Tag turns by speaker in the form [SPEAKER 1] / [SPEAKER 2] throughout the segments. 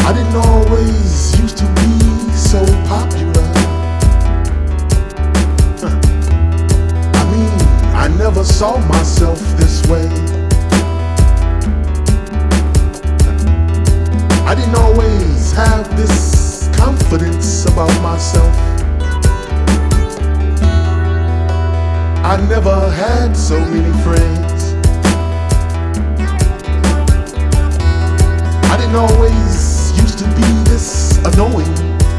[SPEAKER 1] I didn't always used to be so popular. I mean, I never saw myself this way. I didn't always have this confidence about myself. I never had so many friends. I didn't always used to be this annoying.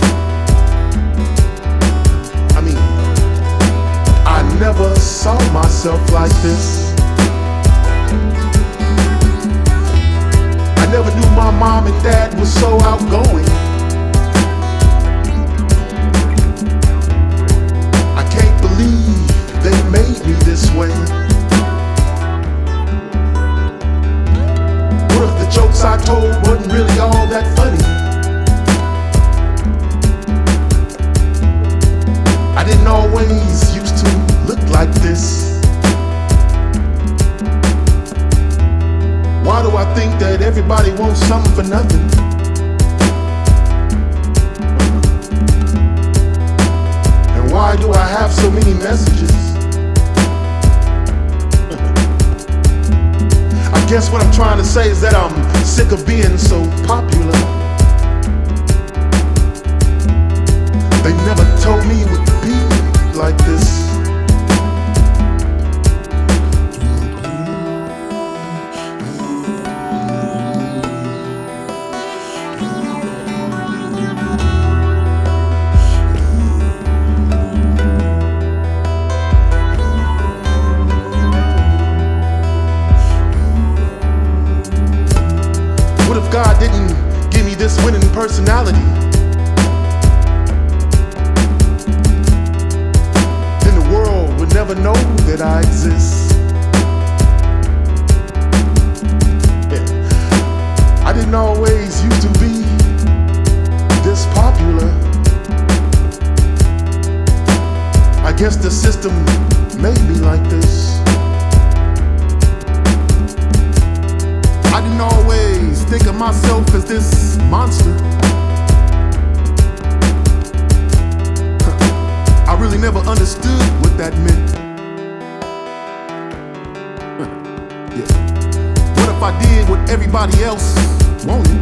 [SPEAKER 1] I mean, I never saw myself like this. I never knew my mom and dad was so outgoing. I can't believe they made me this way. What if the jokes I told wasn't really all that funny? I didn't always used to look like this. Why do I think that everybody wants something for nothing? And why do I have so many messages? I guess what I'm trying to say is that I'm sick of being so popular. They never told me it would be like this. What if God didn't give me this winning personality? Then the world would never know that I exist. Yeah. I didn't always used to be this popular. I guess the system made me like this. I didn't always think of myself as this monster. I really never understood what that meant. Yeah. What if I did what everybody else wanted?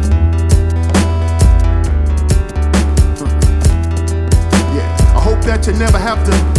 [SPEAKER 1] Yeah. I hope that you never have to